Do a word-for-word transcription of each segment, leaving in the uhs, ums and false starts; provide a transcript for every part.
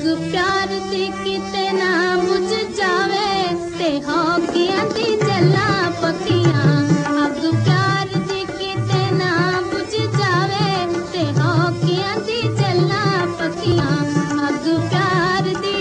अग प्यार दी किते ना बुझ जावे ते हौकियां दी जला पक्कियां अग प्यार दी किते ना बुझ जावे ते हौकियां दी जला पक्कियां अग प्यार दी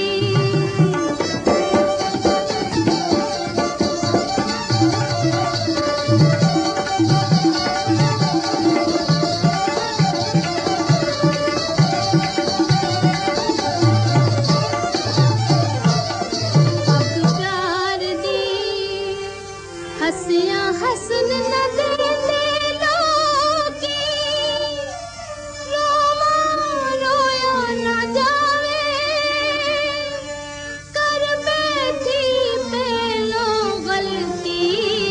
हसिया हसन न देते लोगी रोवा रोया न जावे कर बैठी पहलो गलती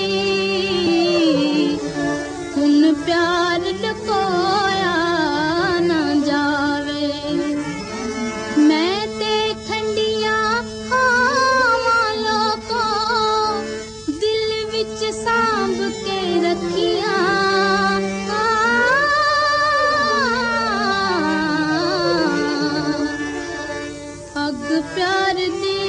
हुन प्यार लुकोया न जावे मैं ते ठंडिया सांभ के रखिया अग प्यार दी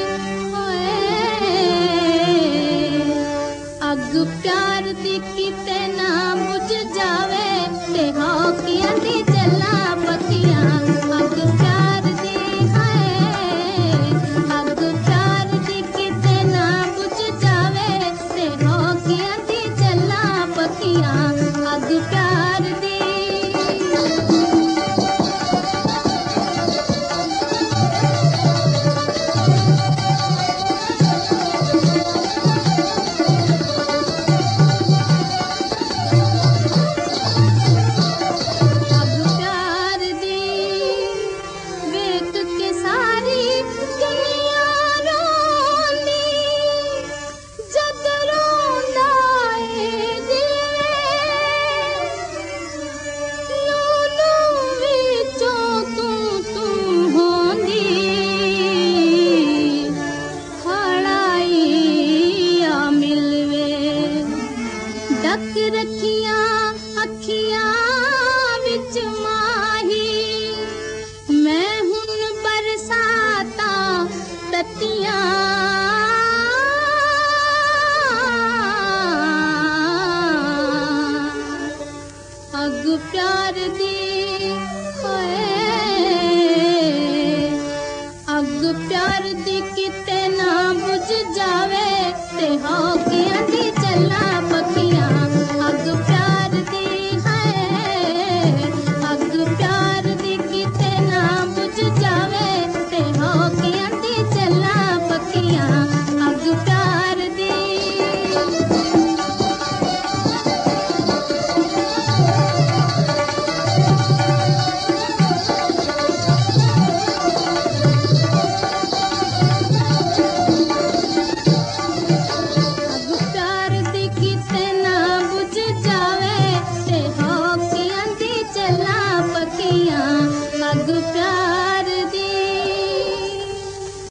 अग प्यार दी किते ना बुझ जावे ते हौकियां दी जला पक्कियां अग प्यार दी है अग प्यार दी किते ना बुझ जावे ते हौकियां दी जला पक्कियां अग प्यार दी डक रखियां अखियां विच माही मैं हुन बरसाता ततियां